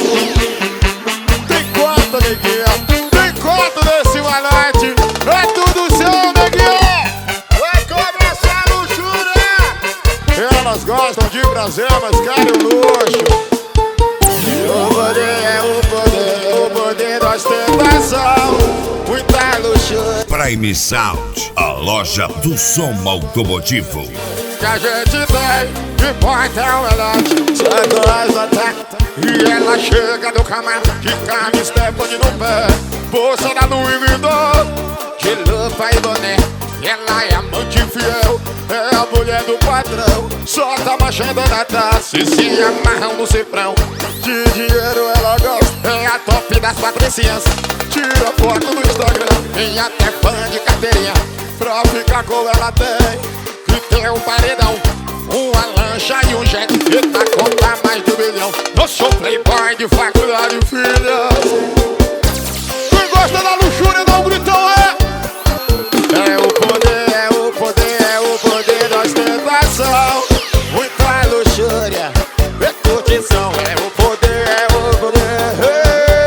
Tem quanto, neguinha? Tem quanto nesse malote? É tudo seu, neguinha! Vai começar a luxúria! Elas gostam de prazer, mas querem o luxo. O poder é o poder da ostentação. Muita luxúria. Prime Sound, a loja do som automotivo. Que a gente tem, que importa é o melhor. Sai com ataque e ela chega do camarada de carne Stephanie no pé, bolsa da Louis Vuitton, de lupa e boné. Ela é amante fiel, é a mulher do patrão. Só tá manchando na taça e se amarram no cifrão. De dinheiro ela gosta, é a top das patricinhas. Tira foto no Instagram, tem até fã de carteirinha. Pra ficar com ela tem um paredão, uma lancha e um jet. E tá conta mais de 1 milhão. Eu sou playboy de faculdade, filha. Quem gosta da luxúria dá um gritão, é? É o poder, é o poder, é o poder da ostentação. Muita luxúria, é curtição. É o poder, é o poder.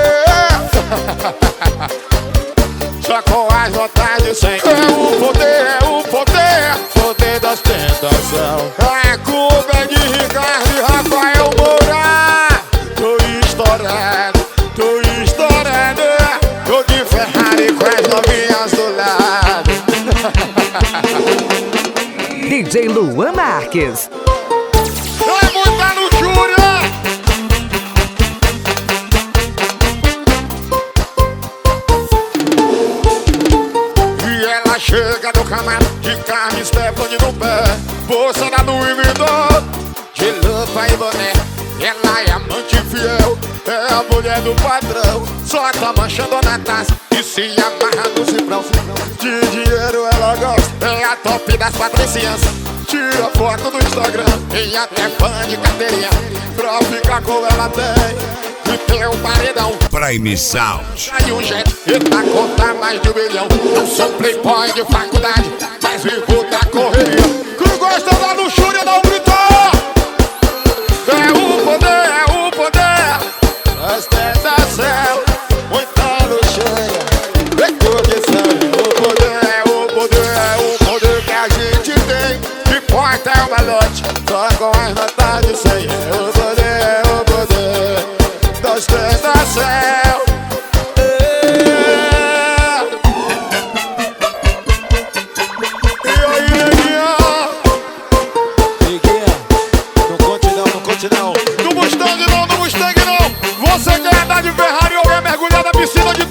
Só com as notas de 100. É o poder, é o poder, poder da ostentação. É Cuba de Ricardo e Rafael Moura. Tô estourado, tô estourado. Tô de Ferrari com as novinhas do lado. DJ Luan Marques. É muita luxúria. E ela chega do camarada de carne Stephanie no pé, bolsa da Louis Vuitton, de lupa e boné. Ela é amante fiel, é a mulher do patrão. Só tá manchando na taça e se amarra no cifrão. De dinheiro ela gosta, é a top das patricinhas. Tira foto no Instagram, tem até fã de carteirinha. Pra ficar com ela tem um paredão, Prime Sound. e um jet. E tá conta mais de 1 milhão. Eu sou playboy de faculdade, mas vivo da correria. Quem gosta da luxúria dá um grito. É o poder, ostentação. Muita luxúria, é curtição. O poder é o poder, é o poder que a gente tem. Que importa é o malote, só com as notas de 100. É o poder da ostentação. E aí, neguinha? Neguinha, não conte não, não conte não. No Mustang não, no Mustang não. Você quer andar de Ferrari ou quer mergulhar na piscina de